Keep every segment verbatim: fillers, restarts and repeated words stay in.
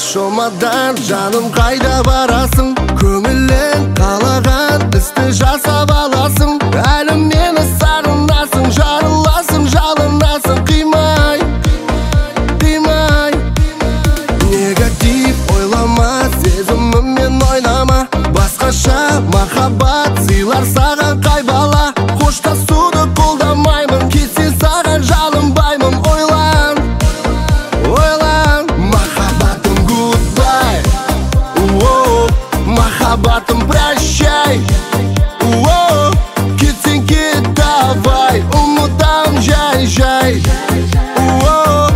Шомадан жаным қайда барасың? Көңілің қалаған істі жасап аласың. Әлі мені сағынасың, жарыласың, жалынасың. Қимай, қимай. Негатив ойлама, сезіміммен ойнама. Басқаша махаббат сыйлар саған қай бала. Қоштасуды қолдамаймын, кетсең саған жалынбаймын. Ойлан, ойлан. Махаббатым goodbye, оу, махаббатым прощай, оу, кетсең кет давай, ұмытам жай жай, оу,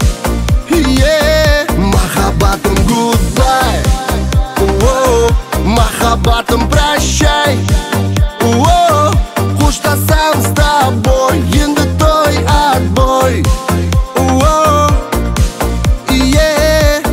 yeah. Махаббатым goodbye, оу, махаббатым прощай, оу, қоштасам с тобой, енді той отбой, оу, yeah.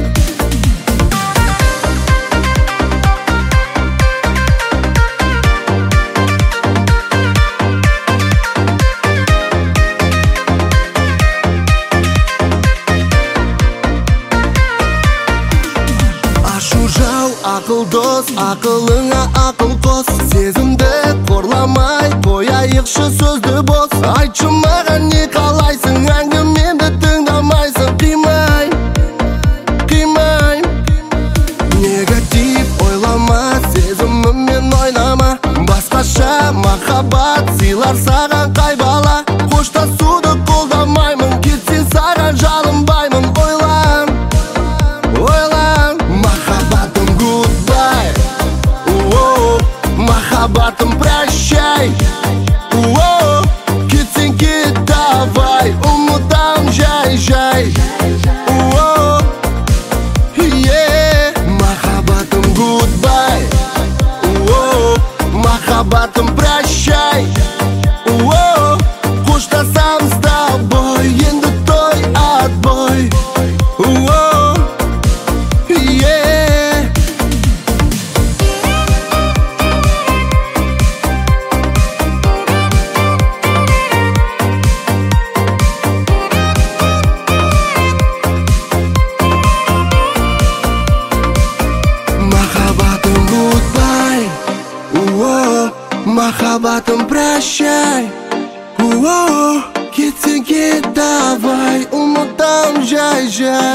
Ашу жау, ақыл дос, ақылыңа ақыл қос. Сезімді қорламай, қояйықшы сөзді бос. Айтшы маған не қалайсың, әңгімемді тыңдамайсың. Қимай, қимай. Негатив ойлама, сезіміммен ойнама. Басқаша махаббат сыйлар саған қай бала. Қоштасуды қолдамаймын, кетсең саған жалынбаймын. Ойлан, ойлан. Махаббатым goodbye, оу, махаббатым прощай, оу, кетсең кет давай, ұмытам жай жай, оу, yeah. Махаббатым goodbye, оу, махаббатым прощай, оу, қоштасам с тобой, енді той отбой, оу, yeah. Махаббатым goodbye, оу, махаббатым прощай, оу, кетсең кет давай, ұмытам жай жай.